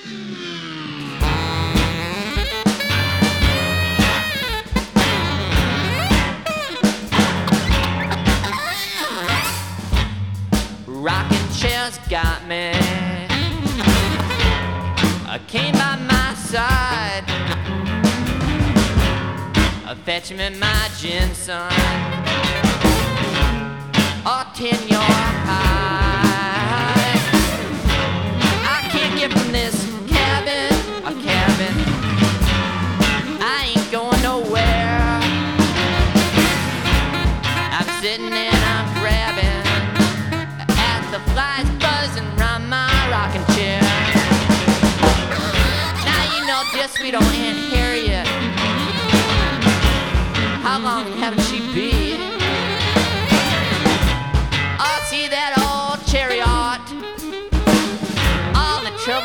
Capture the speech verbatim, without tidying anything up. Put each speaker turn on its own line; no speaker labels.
Rocking chairs got me. I came by my side. I fetch me my gin, son. Or ten your high. I can't get from this cabin, a cabin. I ain't going nowhere. I'm sitting and I'm grabbing at the flies buzzing round my rocking chair. Now you know just we don't end here yet. How long haven't